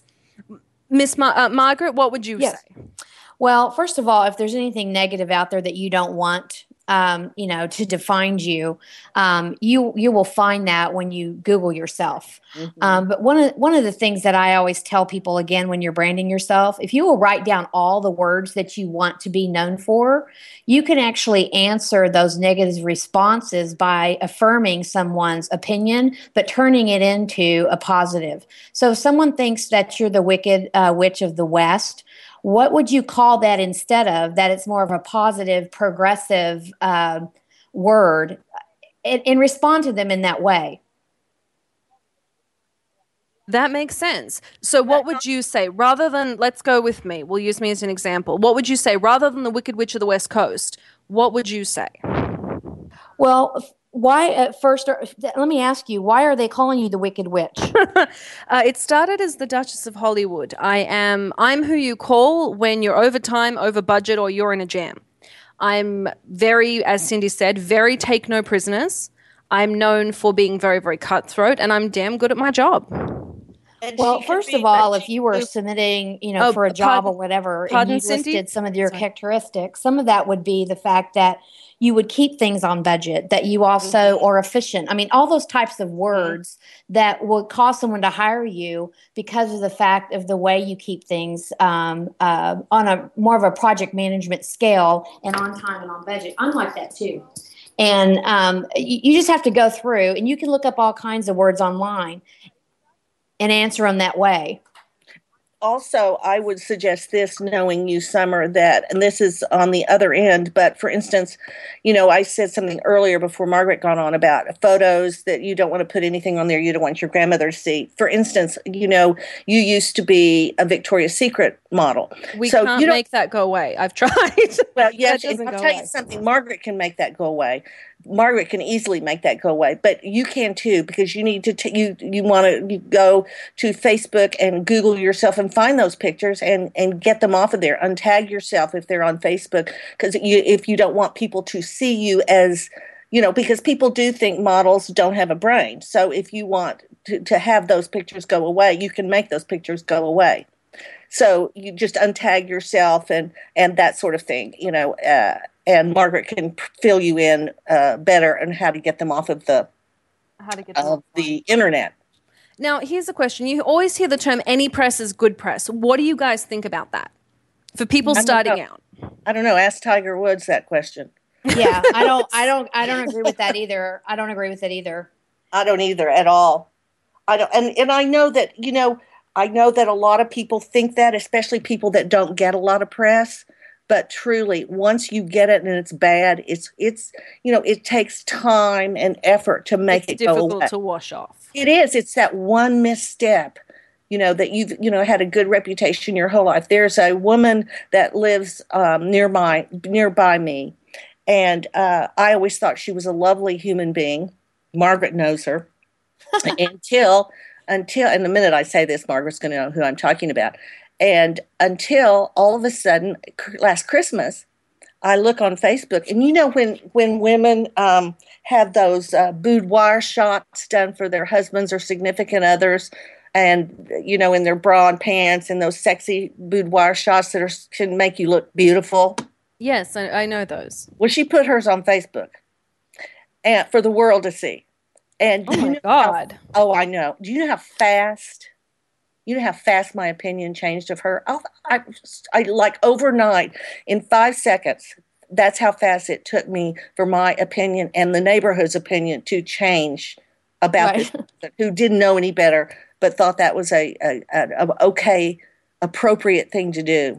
Miss Mar- uh, Margaret, what would you yes. say? Well, first of all, if there's anything negative out there that you don't want, um, you know, to define you, um, you you will find that when you Google yourself. Mm-hmm. Um, but one of one of the things that I always tell people, again, when you're branding yourself, if you will write down all the words that you want to be known for, you can actually answer those negative responses by affirming someone's opinion, but turning it into a positive. So if someone thinks that you're the wicked uh, witch of the West, what would you call that instead of that? It's more of a positive, progressive uh, word, and, and respond to them in that way. That makes sense. So what would you say, rather than, let's go with me, we'll use me as an example. What would you say, rather than the Wicked Witch of the West Coast, what would you say? Well, why at first, let me ask you, why are they calling you the Wicked Witch? uh, it started as the Duchess of Hollywood. I am, I'm who you call when you're over time, over budget, or you're in a jam. I'm very, as Cindy said, very take no prisoners. I'm known for being very, very cutthroat, and I'm damn good at my job. And well, first of all, if you were submitting, you know, oh, for a job pardon, or whatever, pardon, and you Cindy? listed some of your Sorry. characteristics, some of that would be the fact that you would keep things on budget, that you also mm-hmm. are efficient. I mean, all those types of words mm-hmm. that would cause someone to hire you because of the fact of the way you keep things um, uh, on a more of a project management scale and on time and on budget. I'm like that too. And um, you, you just have to go through, and you can look up all kinds of words online and answer them that way. also, I would suggest this, knowing you, Summer, that, and this is on the other end, but for instance, you know, I said something earlier before Margaret got on about photos that you don't want to put anything on there you don't want your grandmother to see. For instance, you know, you used to be a Victoria's Secret model. We so can't you don't, make that go away. I've tried. Well, yes, That and doesn't I'll go tell away. you something, Margaret can make that go away. Margaret can easily make that go away, but you can too, because you need to, t- you, you want to you go to Facebook and Google yourself and find those pictures and, and get them off of there. Untag yourself if they're on Facebook, because you, if you don't want people to see you as, you know, because people do think models don't have a brain. So if you want to, to have those pictures go away, you can make those pictures go away. So you just untag yourself and, and that sort of thing, you know, uh, and Margaret can fill you in uh, better on how to get them off of the How to get them of the internet. Now, here's a question. You always hear the term any press is good press. What do you guys think about that for people I don't starting know. out? I don't know. Ask Tiger Woods that question. Yeah, I don't, I don't, I don't agree with that either. I don't agree with it either. I don't either at all. I don't, and and I know that you know. I know that a lot of people think that, especially people that don't get a lot of press. But truly, once you get it and it's bad, it's it's you know it takes time and effort to make It's it go difficult away. to wash off. It is. It's that one misstep, you know, that you've you know had a good reputation your whole life. There's a woman that lives um, nearby nearby me, and uh, I always thought she was a lovely human being. Margaret knows her until. Until, and the minute I say this, Margaret's going to know who I'm talking about. And until all of a sudden, last Christmas, I look on Facebook, and you know when when women um, have those uh, boudoir shots done for their husbands or significant others, and you know in their bra and pants, and those sexy boudoir shots that are, can make you look beautiful. Yes, I, I know those. Well, she put hers on Facebook, and for the world to see. And oh do you my know God! How, oh, I know. Do you know how fast? You know how fast my opinion changed of her. Oh, I, I like overnight, in five seconds. That's how fast it took me for my opinion and the neighborhood's opinion to change about Right. this person who didn't know any better, but thought that was a, a, a, a okay, appropriate thing to do.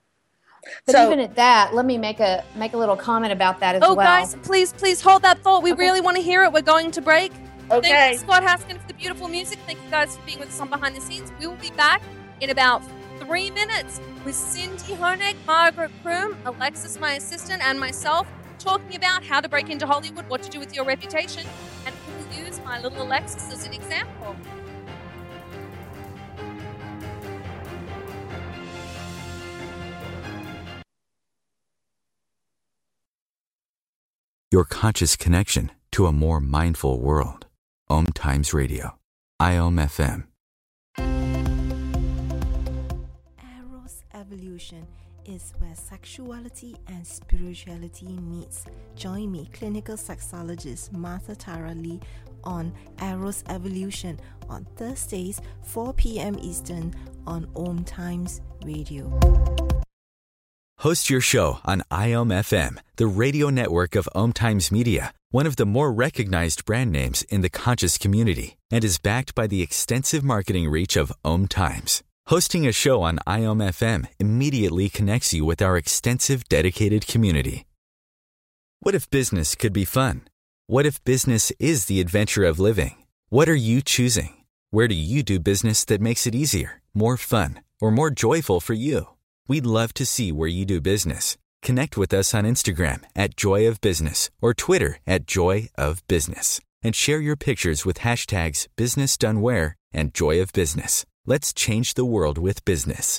But So- even at that, let me make a make a little comment about that as Oh, well. guys, please, please hold that thought. We Okay. really want to hear it. We're going to break. Okay. Thank you, Scott Haskin, for the beautiful music. Thank you guys for being with us on Behind the Scenes. We will be back in about three minutes with Cindy Honig, Margaret Kroom, Alexis, my assistant, and myself, talking about how to break into Hollywood, what to do with your reputation, and we'll use my little Alexis as an example. Your conscious connection to a more mindful world. Om Times Radio. I O M F M. Eros Evolution is where sexuality and spirituality meets. Join me, clinical sexologist Martha Tara Lee, on Eros Evolution on Thursdays, four p.m. Eastern on Om Times Radio. Host your show on I O M F M, the radio network of Om Times Media, one of the more recognized brand names in the conscious community, and is backed by the extensive marketing reach of Om Times. Hosting a show on I O M F M immediately connects you with our extensive dedicated community. What if business could be fun? What if business is the adventure of living? What are you choosing? Where do you do business that makes it easier, more fun, or more joyful for you? We'd love to see where you do business. Connect with us on Instagram at Joy of Business or Twitter at Joy of Business, and share your pictures with hashtags Business Done Where and Joy of Business. Let's change the world with business.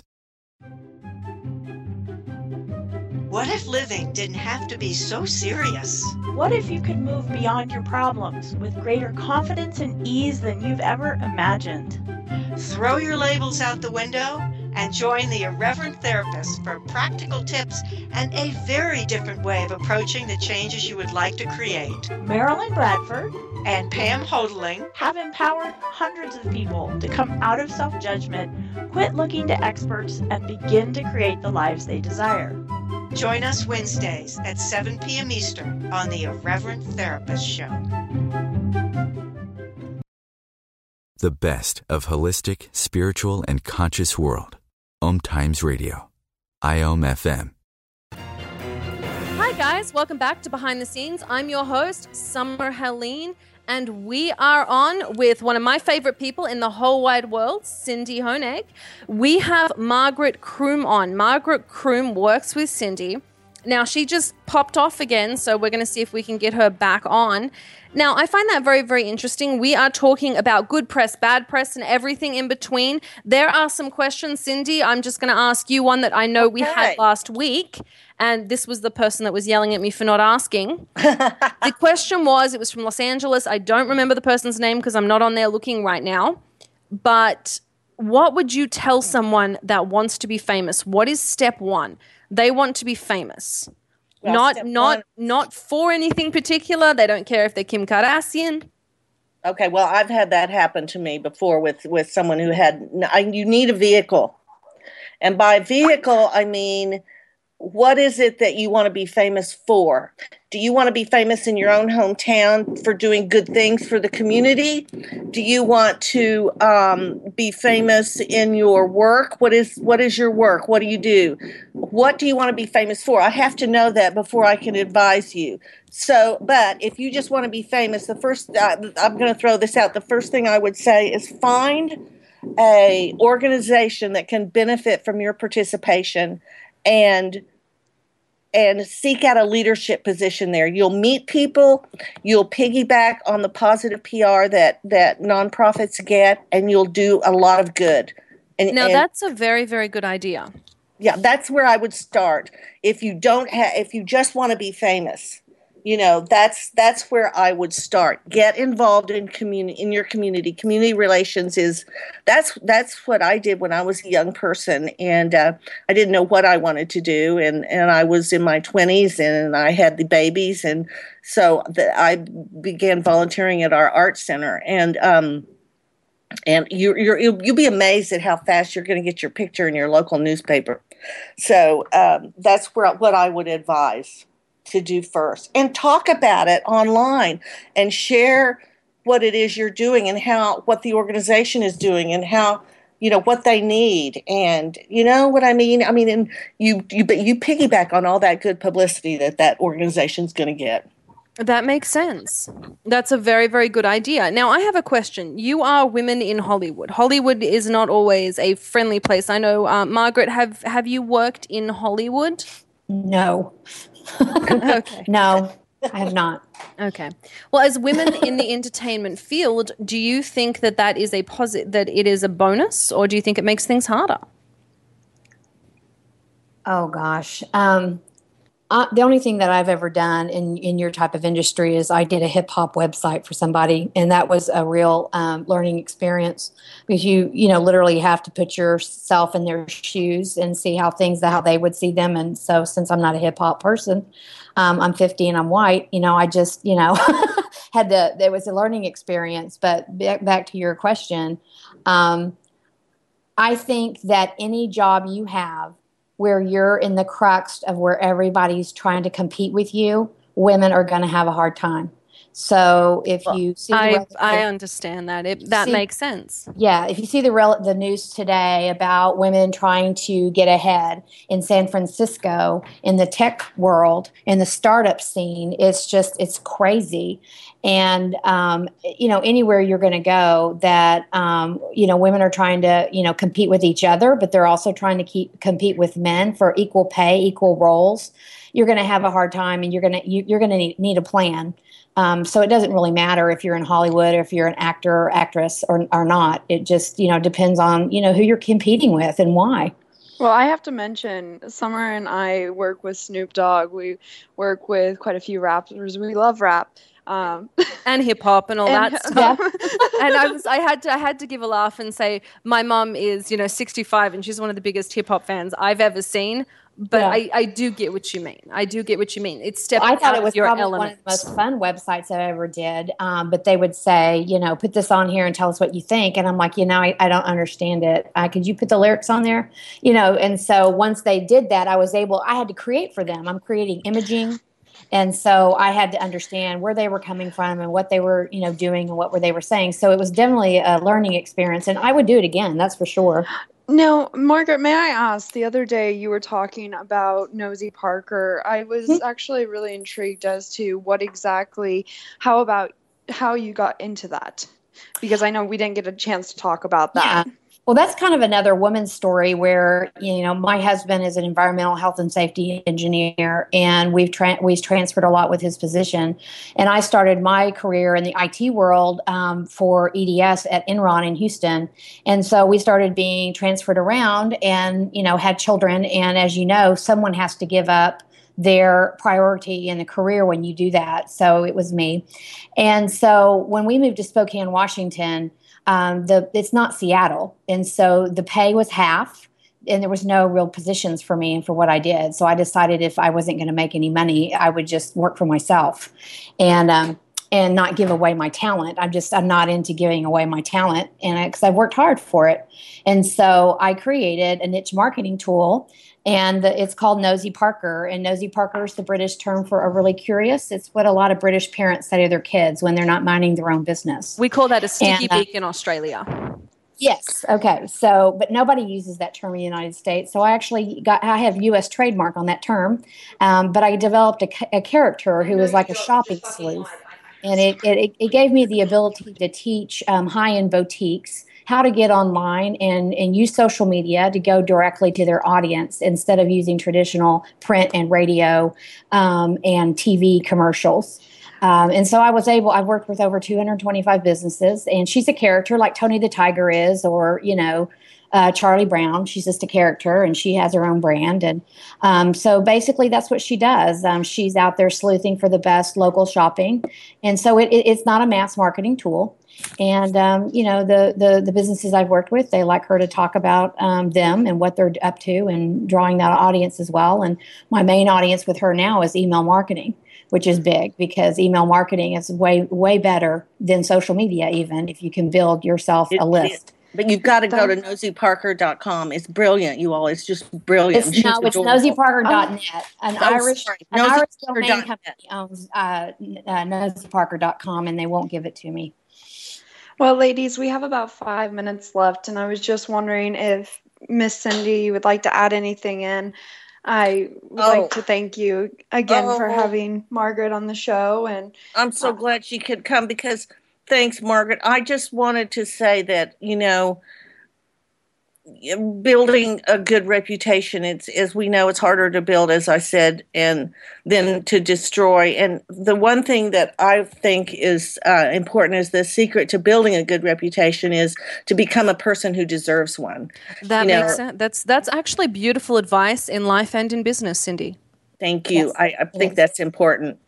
What if living didn't have to be so serious? What if you could move beyond your problems with greater confidence and ease than you've ever imagined? Throw your labels out the window and join the Irreverent Therapist for practical tips and a very different way of approaching the changes you would like to create. Marilyn Bradford and Pam Hodling have empowered hundreds of people to come out of self-judgment, quit looking to experts, and begin to create the lives they desire. Join us Wednesdays at seven p.m. Eastern on the Irreverent Therapist Show. The best of holistic, spiritual, and conscious world. Om Times Radio. I O M F M. Hi guys, welcome back to Behind the Scenes. I'm your host, Summer Helene, and we are on with one of my favorite people in the whole wide world, Cindy Honig. We have Margaret Croom on. Margaret Croom works with Cindy. Now, she just popped off again, so we're going to see if we can get her back on. Now, I find that very, very interesting. We are talking about good press, bad press, and everything in between. There are some questions, Cindy. I'm just going to ask you one that I know okay. we had last week, and this was the person that was yelling at me for not asking. The question was, it was from Los Angeles. I don't remember the person's name because I'm not on there looking right now. But what would you tell someone that wants to be famous? What is step one? They want to be famous. Well, not not one. not for anything particular. They don't care if they're Kim Kardashian. Okay, well, I've had that happen to me before with, with someone who had, I, you need a vehicle. And by vehicle, I mean, what is it that you want to be famous for? Do you want to be famous in your own hometown for doing good things for the community? Do you want to um, be famous in your work? What is what is your work? What do you do? What do you want to be famous for? I have to know that before I can advise you. So, but if you just want to be famous, the first, uh, I'm going to throw this out. The first thing I would say is find a organization that can benefit from your participation and and seek out a leadership position there. You'll meet people, you'll piggyback on the positive P R that, that nonprofits get, and you'll do a lot of good. And, now, and, that's a very, very good idea. Yeah, that's where I would start. If you don't have, if you just want to be famous, you know, that's that's where I would start. Get involved in community, in your community. Community relations is that's that's what I did when I was a young person, and uh, I didn't know what I wanted to do, and and I was in my twenties, and I had the babies, and so the, I began volunteering at our art center, and um, and you you're, you'll you'll be amazed at how fast you're going to get your picture in your local newspaper. So um, that's where what I would advise to do first, and talk about it online and share what it is you're doing and how what the organization is doing and how, you know, what they need. And you know what I mean? I mean, and you, you, but you piggyback on all that good publicity that that organization's going to get. That makes sense. That's a very, very good idea. Now, I have a question. You are women in Hollywood. Hollywood is not always a friendly place. I know, uh, Margaret, have, have you worked in Hollywood? No. Okay. No, I have not. Okay. Well, as women in the entertainment field, do you think that that is a posit- that it is a bonus, or do you think it makes things harder? Oh gosh. Um, uh, the only thing that I've ever done in, in your type of industry is I did a hip hop website for somebody, and that was a real um, learning experience, because you you know literally have to put yourself in their shoes and see how things how they would see them. And so, since I'm not a hip hop person, um, I'm fifty and I'm white. You know, I just you know had the there was a learning experience. But back, back to your question, um, I think that any job you have where you're in the crux of where everybody's trying to compete with you, women are going to have a hard time. So if well, you see, I the, I understand that it that see, makes sense. Yeah, if you see the rel- the news today about women trying to get ahead in San Francisco in the tech world, in the startup scene, it's just it's crazy. And um, you know, anywhere you're going to go, that um, you know, women are trying to you know compete with each other, but they're also trying to keep compete with men for equal pay, equal roles. You're going to have a hard time, and you're going to you, you're going to need, need a plan. Um, so it doesn't really matter if you're in Hollywood or if you're an actor or actress or, or not. It just, you know, depends on, you know, who you're competing with and why. Well, I have to mention, Summer and I work with Snoop Dogg. We work with quite a few rappers. We love rap. Um, and hip hop and all and, that stuff. And I was, I had to, I had to give a laugh and say, my mum is, you know, sixty-five, and she's one of the biggest hip hop fans I've ever seen. But yeah. I, I do get what you mean. I do get what you mean. It's stepping well, I thought out it was of your probably element. One of the most fun websites I ever did. Um, but they would say, you know, put this on here and tell us what you think. And I'm like, you know, I, I don't understand it. Uh, could you put the lyrics on there? You know, and so once they did that, I was able, I had to create for them. I'm creating imaging. And so I had to understand where they were coming from and what they were, you know, doing and what were they were saying. So it was definitely a learning experience, and I would do it again. That's for sure. Now, Margaret, may I ask, the other day you were talking about Nosy Parker. I was mm-hmm. actually really intrigued as to what exactly, how about how you got into that? Because I know we didn't get a chance to talk about that. Yeah. Well, that's kind of another woman's story where, you know, my husband is an environmental health and safety engineer, and we've tra- we've transferred a lot with his position. And I started my career in the I T world um, for E D S at Enron in Houston. And so we started being transferred around and, you know, had children. And as you know, someone has to give up their priority in the career when you do that. So it was me. And so when we moved to Spokane, Washington, Um, the it's not Seattle, and so the pay was half, and there was no real positions for me and for what I did. So I decided if I wasn't going to make any money, I would just work for myself, and um, and not give away my talent. I'm just I'm not into giving away my talent, and because I've worked hard for it, and so I created a niche marketing tool. And the, it's called Nosy Parker. And Nosy Parker is the British term for overly curious. It's what a lot of British parents say to their kids when they're not minding their own business. We call that a sticky and, uh, beak in Australia. Yes. Okay. So, but nobody uses that term in the United States. So I actually got, I have U S trademark on that term. Um, but I developed a, a character who was like a shopping sleuth. And it, it, it gave me the ability to teach um, high-end boutiques how to get online and, and use social media to go directly to their audience instead of using traditional print and radio um, and T V commercials. Um, and so I was able, I've worked with over two hundred twenty-five businesses, and she's a character like Tony the Tiger is, or, you know, uh, Charlie Brown. She's just a character, and she has her own brand. And um, so basically that's what she does. Um, she's out there sleuthing for the best local shopping. And so it, it, it's not a mass marketing tool. And, um, you know, the, the, the businesses I've worked with, they like her to talk about um, them and what they're up to and drawing that audience as well. And my main audience with her now is email marketing, which is big because email marketing is way, way better than social media, even if you can build yourself a list. But you've got to go to nosy parker dot com. It's brilliant, you all. It's just brilliant. It's, no, it's nosy parker dot net. Oh. An Oh, Irish, sorry. an nosy Irish parker domain dot net. company owns uh, uh, nosy parker dot com, and they won't give it to me. Well, ladies, we have about five minutes left, and I was just wondering if Miss Cindy would like to add anything in. I would Oh. like to thank you again for Oh. having Margaret on the show. And I'm so glad she could come because, thanks, Margaret. I just wanted to say that, you know, building a good reputation, it's, as we know, it's harder to build, as I said, and than to destroy. And the one thing that I think is uh, important is the secret to building a good reputation is to become a person who deserves one. That You know, makes sense. That's that's actually beautiful advice in life and in business, Cindy. Thank you. Yes, I, I think yes. that's important.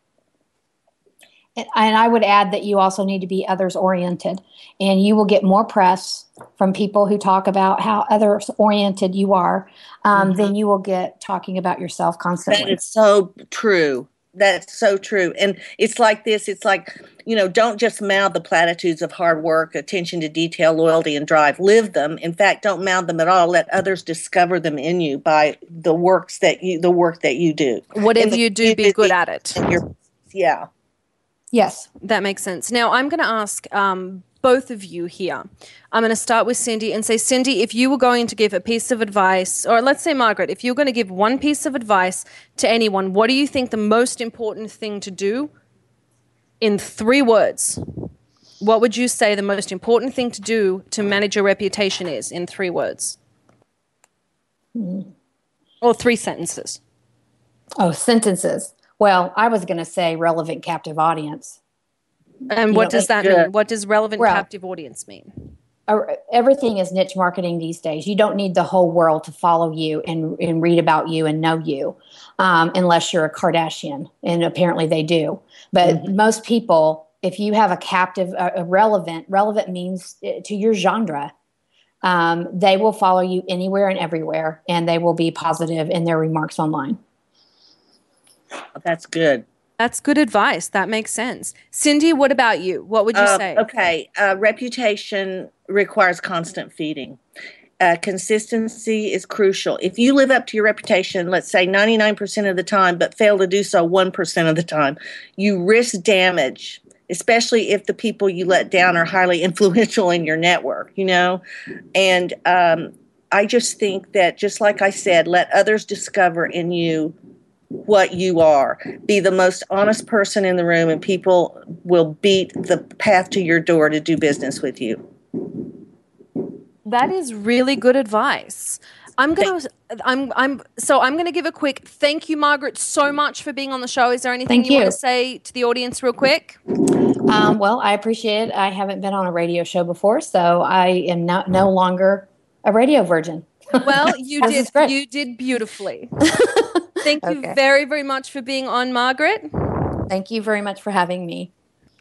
And and I would add that you also need to be others oriented, and you will get more press from people who talk about how others oriented you are um, Mm-hmm. than you will get talking about yourself constantly. That is so true. That's so true. And it's like this. It's like, you know, don't just mouth the platitudes of hard work, attention to detail, loyalty, and drive. Live them. In fact, don't mouth them at all. Let others discover them in you by the works that you, the work that you do. Whatever And you do, be good at it. and you're- yeah. Yes. That makes sense. Now, I'm going to ask um, both of you here. I'm going to start with Cindy and say, Cindy, if you were going to give a piece of advice, or let's say, Margaret, if you're going to give one piece of advice to anyone, what do you think the most important thing to do in three words? What would you say the most important thing to do to manage your reputation is in three words? Mm. Or three sentences? Oh, sentences. Well, I was going to say relevant captive audience. And You what know, does that like- mean? What does relevant Well- captive audience mean? Uh, Everything is niche marketing these days. You don't need the whole world to follow you and, and read about you and know you, um, unless you're a Kardashian, and apparently they do. But most people, if you have a captive, uh, a relevant, relevant means uh, to your genre. Um, they will follow you anywhere and everywhere, and they will be positive in their remarks online. That's good. That's good advice. That makes sense. Cindy, what about you? What would you Uh, say? Okay. Uh, reputation requires constant feeding. Uh, consistency is crucial. If you live up to your reputation, let's say ninety-nine percent of the time, but fail to do so one percent of the time, you risk damage, especially if the people you let down are highly influential in your network, you know? And um, I just think that, just like I said, let others discover in you what you are. Be the most honest person in the room, and people will beat the path to your door to do business with you. That is really good advice. I'm gonna, I'm, I'm, so I'm gonna give a quick thank you, Margaret, so much for being on the show. Is there anything Thank you, you. want to say to the audience, real quick? Um, well, I appreciate it. I haven't been on a radio show before, so I am no, no longer a radio virgin. Well, you did, you did beautifully. Thank you Okay. very, very much for being on, Margaret. Thank you very much for having me.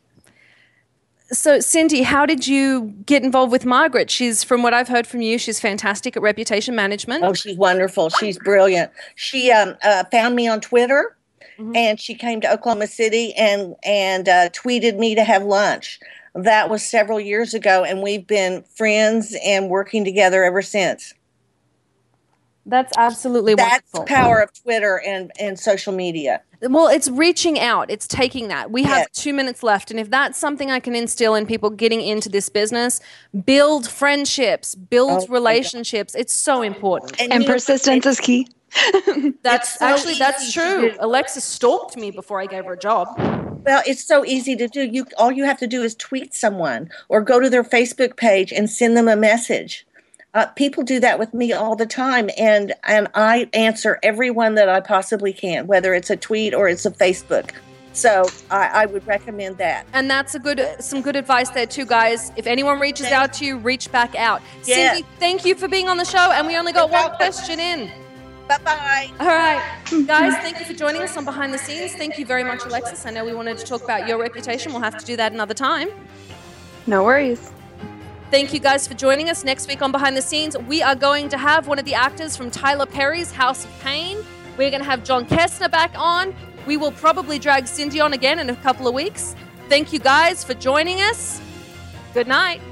So, Cindy, how did you get involved with Margaret? She's, from what I've heard from you, she's fantastic at reputation management. Oh, she's wonderful. She's brilliant. She um, uh, found me on Twitter, mm-hmm. and she came to Oklahoma City and, and uh, tweeted me to have lunch. That was several years ago, and we've been friends and working together ever since. That's absolutely That's wonderful. the power of Twitter and, and social media. Well, it's reaching out. It's taking that. We have Yes. two minutes left. And if that's something I can instill in people getting into this business, build friendships, build Oh, relationships. It's so important. And, you know, persistence is key. That's so actually, that's easy to true. do. Alexa stalked me before I gave her a job. Well, it's so easy to do. You all you have to do is tweet someone or go to their Facebook page and send them a message. Uh, people do that with me all the time, and and I answer everyone that I possibly can, whether it's a tweet or it's a Facebook. So I, I would recommend that. And that's a good, some good advice there too, guys. If anyone reaches out to you, reach back out. Yeah. Cindy, thank you for being on the show. And we only got one question in. Bye-bye. All right. Guys, thank you for joining us on Behind the Scenes. Thank you very much, Alexis. I know we wanted to talk about your reputation. We'll have to do that another time. No worries. Thank you guys for joining us. Next week on Behind the Scenes, we are going to have one of the actors from Tyler Perry's House of Pain. We're going to have John Kestner back on. We will probably drag Cindy on again in a couple of weeks. Thank you guys for joining us. Good night.